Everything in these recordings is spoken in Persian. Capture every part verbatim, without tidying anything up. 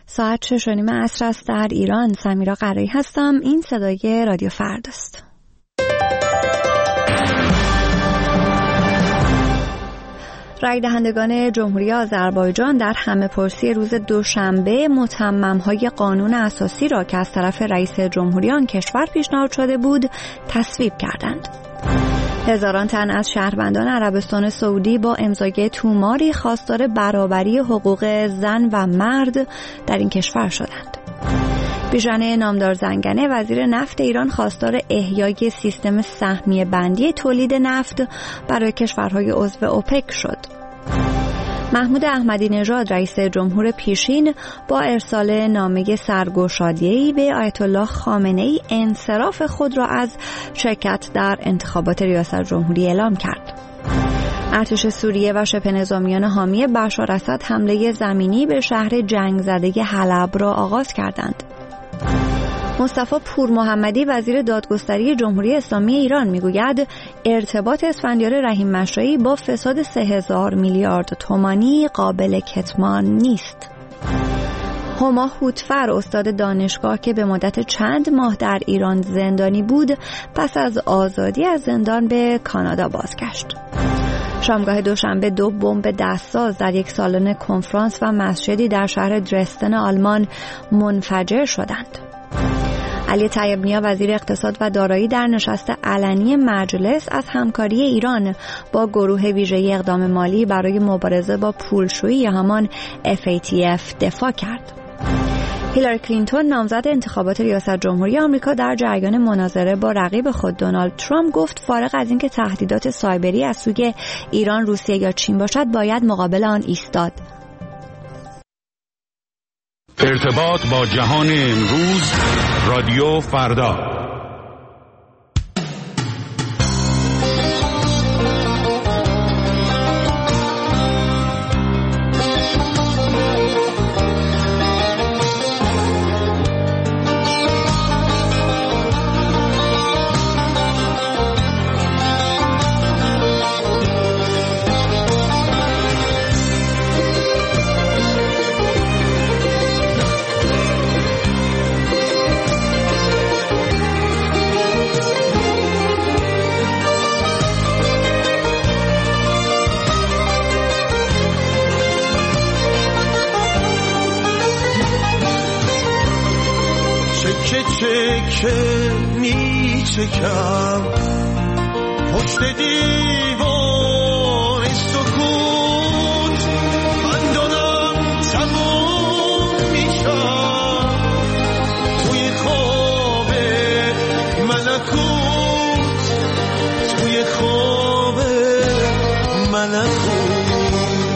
ساعت شش و نیم عصر است در ایران. سمیرا قرایی هستم. این صدای رادیو فردا است. رای دهندگان جمهوری آذربایجان در همه‌پرسی روز دوشنبه متمم‌های قانون اساسی را که از طرف رئیس جمهوری آن کشور پیشنهاد شده بود تصویب کردند. هزاران تن از شهروندان عربستان سعودی با امضای توماری خواستار برابری حقوق زن و مرد در این کشور شدند. بیژن نامدار زنگنه وزیر نفت ایران خواستار احیای سیستم سهمیه بندی تولید نفت برای کشورهای عضو اوپک شد. محمود احمدی نژاد رئیس جمهور پیشین با ارسال نامه سرگشاده‌ای به آیت الله خامنه‌ای انصراف خود را از شرکت در انتخابات ریاست جمهوری اعلام کرد. ارتش سوریه و شبه نظامیان حامی بشار اسد حمله زمینی به شهر جنگ زده حلب را آغاز کردند. مصطفی پور محمدی وزیر دادگستری جمهوری اسلامی ایران میگوید ارتباط اسفندیار رحیم مشایی با فساد سه هزار میلیارد تومانی قابل کتمان نیست. هما هوتفر استاد دانشگاه که به مدت چند ماه در ایران زندانی بود پس از آزادی از زندان به کانادا بازگشت. شامگاه دوشنبه دو بمب دستساز در یک سالن کنفرانس و مسجدی در شهر درستن آلمان منفجر شدند. علی طیب نیا وزیر اقتصاد و دارایی در نشست علنی مجلس از همکاری ایران با گروه ویژه اقدام مالی برای مبارزه با پولشویی یا همان اف ای تی اف دفاع کرد. هیلاری کلینتون نامزد انتخابات ریاست جمهوری آمریکا در جریان مناظره با رقیب خود دونالد ترامپ گفت فارغ از اینکه تهدیدات سایبری از سوی ایران، روسیه یا چین باشد باید مقابل آن ایستاد. ارتباط با جهان امروز، رادیو فردا. که می چکم پشت دیوار سکوت، من دارم تموم میشم توی خواب ملکوت، توی خواب ملکوت.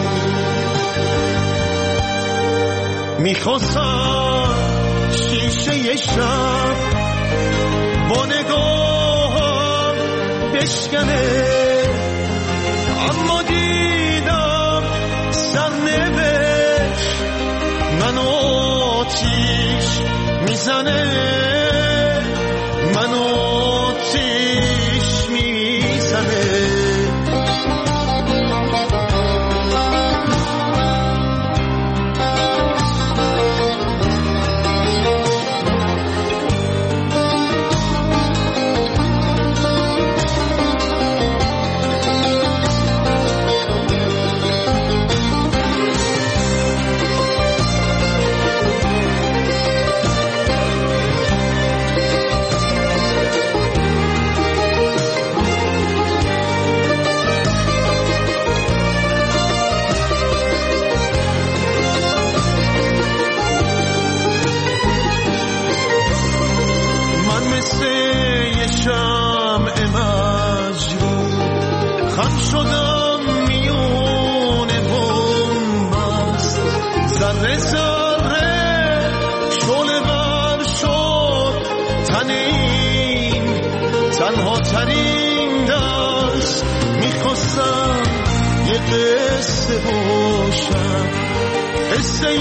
میخواستم شیشه شب با نگاهم بشکنه، اما دیدم سرنوشت منو آتیش میزنه، منو آتیش میزنه. تنها ترین دست میخواستم یه قصه باشم، قصه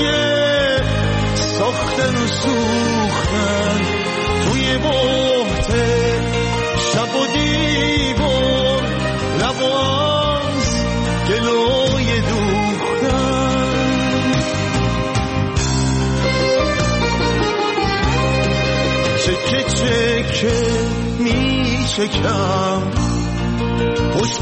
ساختن و سوختن توی بحت شب و دیوار، لب و از گلوی دوختن. چکه می چکم پشت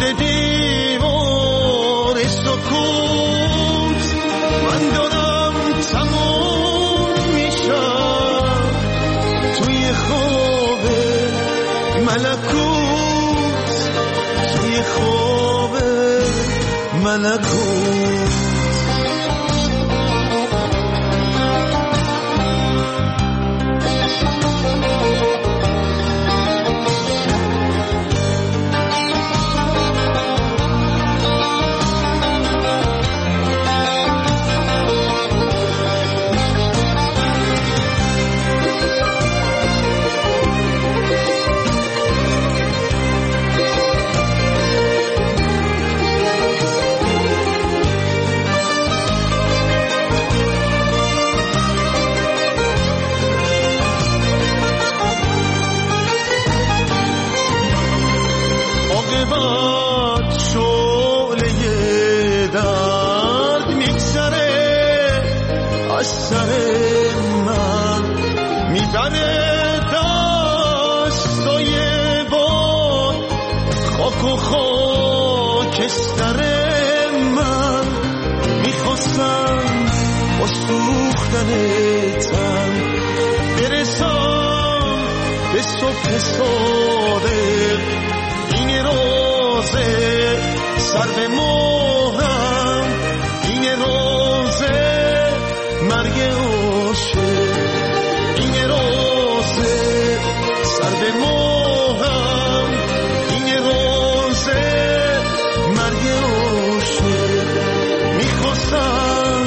دیوار سکوت من دارم تموم میشم توی خواب ملکوت توی خواب ملکوت سوختنتم برسم به صبح صادق این روزه سر به مهرم این روزه مرگ عاشق این روزه سر به مهرم این روزه مرگ عاشق میخواستم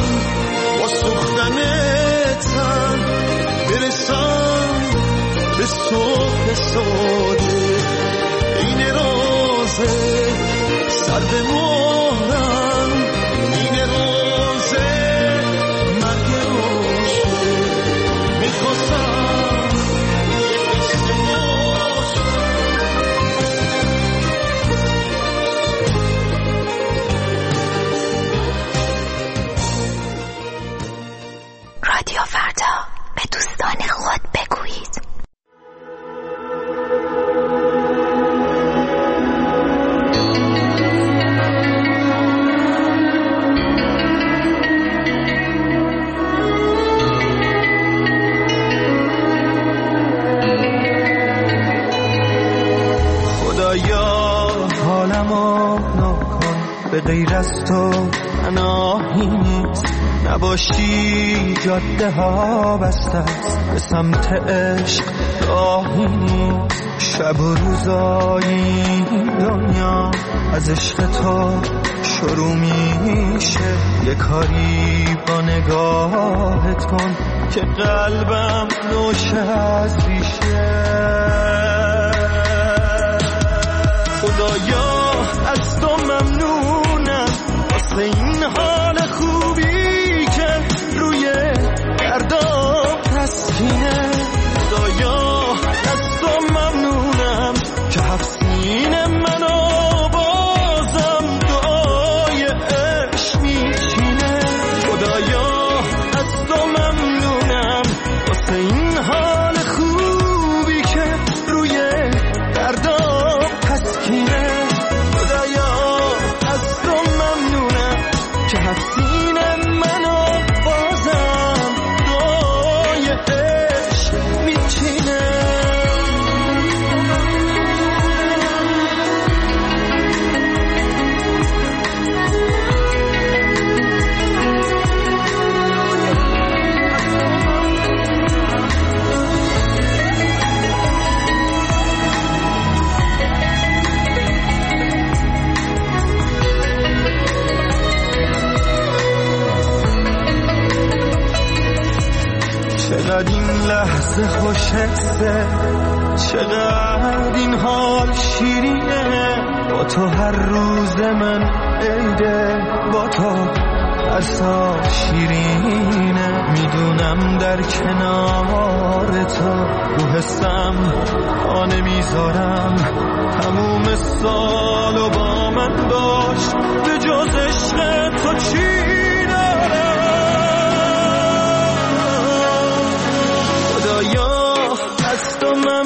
سوختنتم برسم به صبح صادق این روزه سر به مهرم این روزه مرگ عاشق میخواستم رادیو فردا به دوستان خود بگویید. خدایا حالمو نکن به غیر از تو پناهی نیست نباشی جاده ها بسته است به سمت عشق راهی نیست شب و روزایی دنیا از عشق تو شروع میشه یه کاری با نگاهت کن که قلبم نوشه از ریشه خدایا از تو ممنونم واسه این حال خوبی که روی دردام تسکینه خدایا از تو ممنونم که هفت سینه منو بازم دعای عشق میچینه خدایا از تو ممنونم واسه این حال خوبی که روی دردام تسکینه خدایا از تو ممنونم که هفت سینه منو بازم دعای عشق میچینه چقدر این لحظه خوشحسه چقدر این حال شیرینه با تو هر روز من عیده با تو هر سال شیرینه میدونم در کنار تو رو حسم آنه میذارم تموم سال و با من باش به جز عشق تو چی خدایا از تو من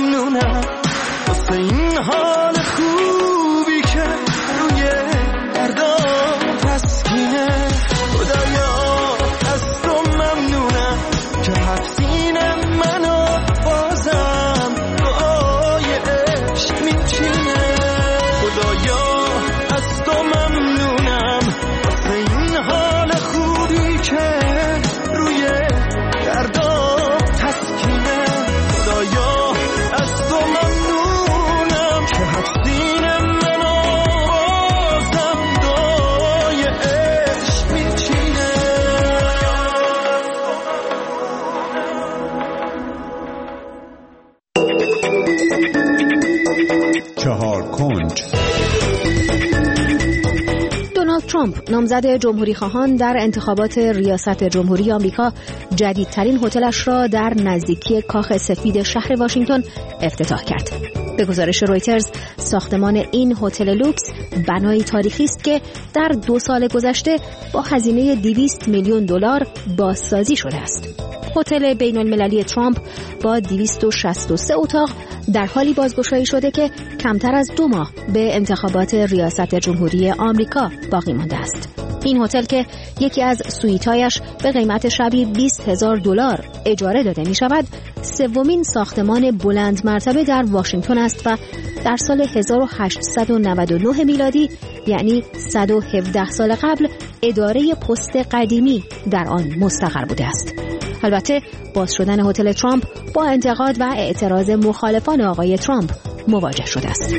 چهار کنج. دونالد ترامپ نامزد جمهوری خواهان در انتخابات ریاست جمهوری آمریکا جدیدترین هتلش را در نزدیکی کاخ سفید شهر واشنگتن افتتاح کرد. به گزارش رویترز ساختمان این هتل لوکس بنایی تاریخی است که در دو سال گذشته با هزینه دویست میلیون دلار بازسازی شده است. هتل بین المللی ترامپ با دویست و شصت و سه اتاق در حالی بازگشایی شده که کمتر از دو ماه به انتخابات ریاست جمهوری آمریکا باقی مانده است. این هتل که یکی از سویتایش به قیمت شبی بیست هزار دلار اجاره داده می شود، سومین ساختمان بلند مرتبه در واشنگتن است و در سال هزار و هشتصد و نود و نه میلادی، یعنی صد و هفده سال قبل، اداره پست قدیمی در آن مستقر بوده است. البته باز شدن هتل ترامپ با انتقاد و اعتراض مخالفان آقای ترامپ مواجه شده است.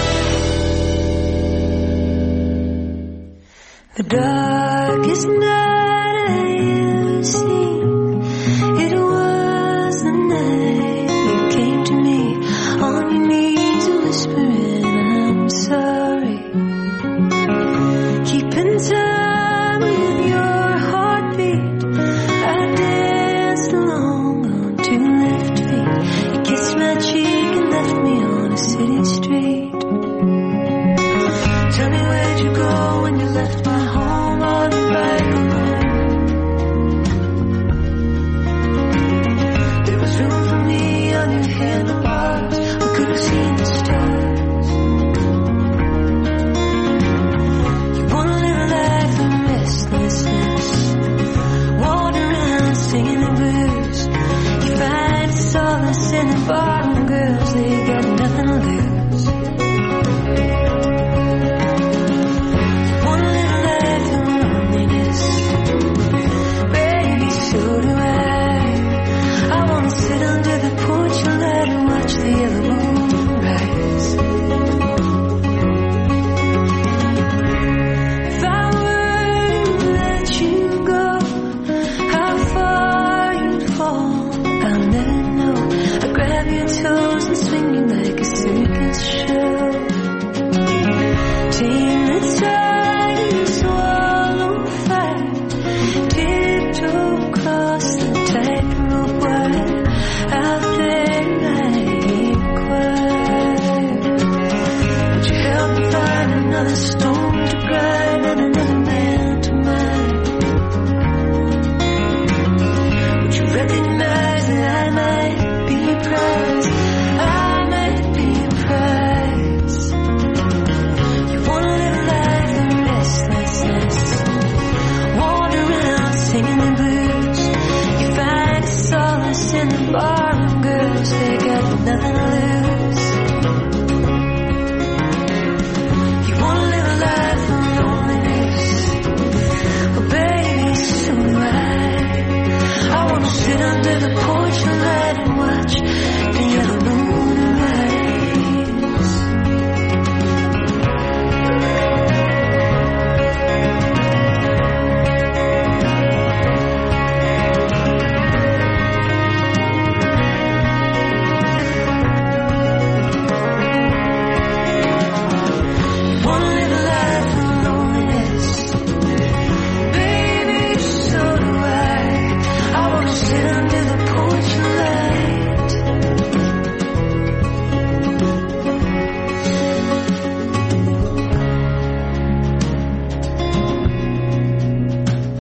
The darkest night